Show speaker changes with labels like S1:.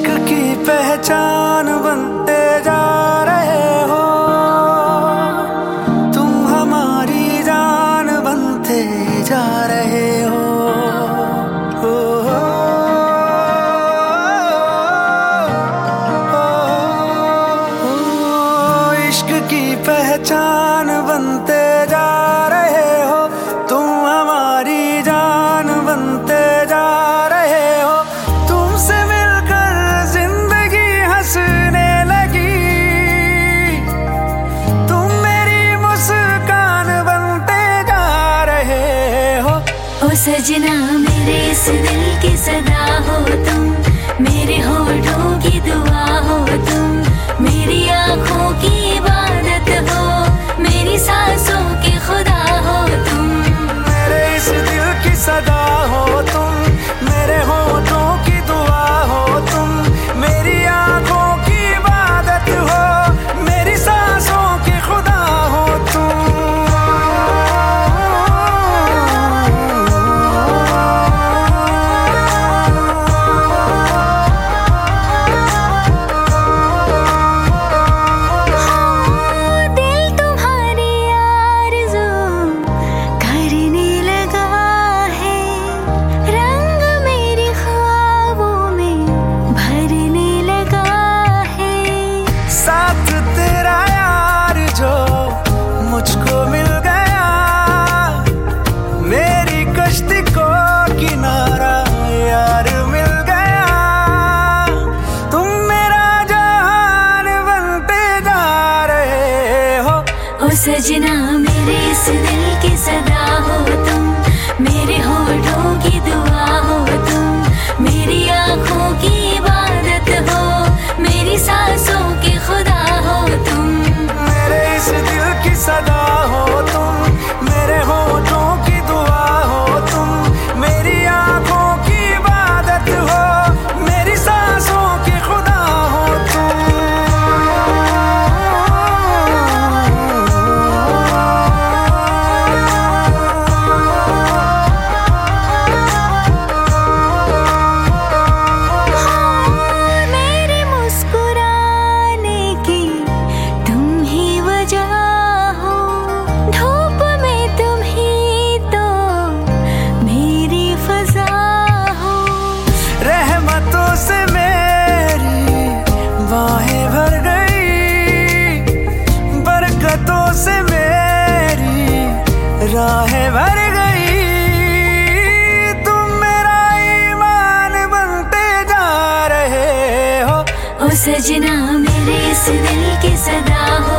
S1: की पहचान बनते जा रहे हो, तुम हमारी जान बनते जा रहे हो। इश्क की पहचान बनते जा रहे हो, तुम हमारी जान बनते जा रहे हो। तुमसे मिलकर जिंदगी हंसने लगी, तुम मेरी मुस्कान बनते जा रहे हो।
S2: ओ सजना मेरे इस दिल की सदा हो तुम, मेरे होठों की दुआ हो तुम, मेरी आँखों की इबादत हो, मेरी सांसों के खुदा हो तुम।
S1: मेरे इस दिल की सदा हो तुम, मेरे होठों की दुआ हो तुम, मेरी आँखों की इबादत हो, मेरी सांसों के खुदा हो तुम। मुझको मिल गया मेरी कश्ती को किनारा यार मिल गया, तुम मेरा जहान बनते जा रहे हो।
S2: ओ सजना मेरे इस दिल की सदा हो तुम, मेरे होठों की दुआ हो तुम, मेरी आँखों की इबादत हो, मेरी सांसों के खुदा हो तुम।
S1: मेरे इस दिल की सदा हो तुम, मेरे होठों की दुआ हो तुम, मेरी आँखों की इबादत हो, मेरी सांसों के खुदा हो तुम।
S2: मेरे मुस्कुराने की तुम ही वजह हो, धूप में तुम ही तो मेरी फजा हो।
S1: रहमतों से मेरी बाहें भर गई, बरकतों से मेरी राहें भर गई, तुम मेरा ईमान बनते जा रहे हो।
S2: ओ सजना मेरे इस दिल की सदा हो